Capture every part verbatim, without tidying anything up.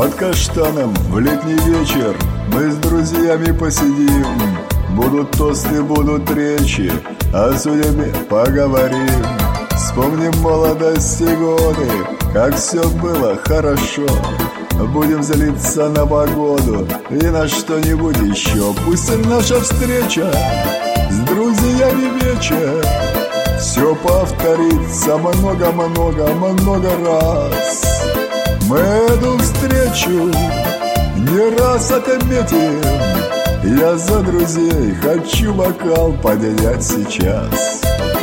Под каштаном в летний вечер мы с друзьями посидим. Будут тосты, будут речи, о судьбе поговорим. Вспомним молодости годы, как все было хорошо. Будем злиться на погоду и на что-нибудь еще. Пусть наша встреча с друзьями вечер все повторится много-много-много раз. Мы эту встречу не раз отметим. Я за друзей хочу бокал поднять сейчас.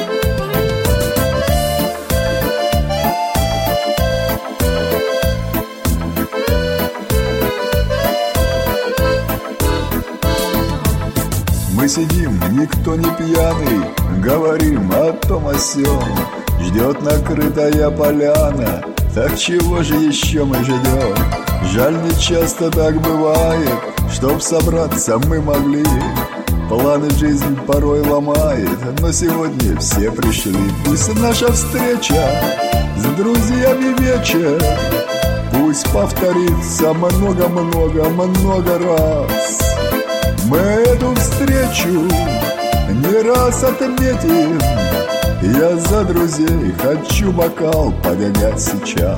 Мы сидим, никто не пьяный, говорим о том о сём. Ждет накрытая поляна, так чего же еще мы ждем? Жаль, не часто так бывает, чтоб собраться мы могли. Планы жизнь порой ломает, но сегодня все пришли. Пусть наша встреча с друзьями вечер пусть повторится много-много-много раз. Мы эту встречу не раз отметим. Я за друзей хочу бокал поднять сейчас.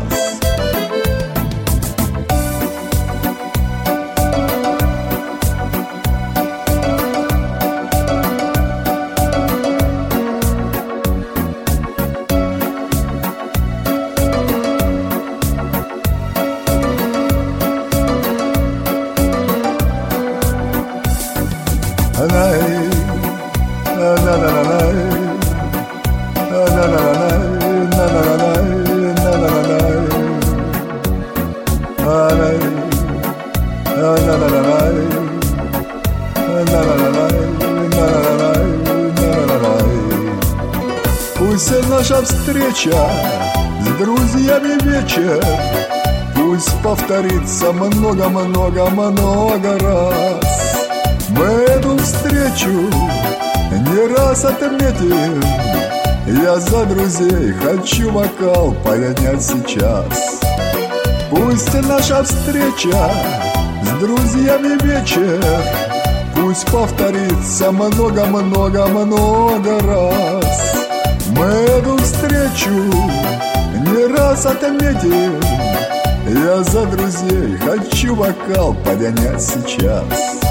Пусть наша встреча с друзьями вечер пусть повторится много-много-много раз. Мы эту встречу не раз отметим. Я за друзей хочу бокал поднять сейчас. Пусть наша встреча с друзьями вечер пусть повторится много-много-много раз. Мы эту встречу не раз отметим. Я за друзей хочу бокал поднять сейчас.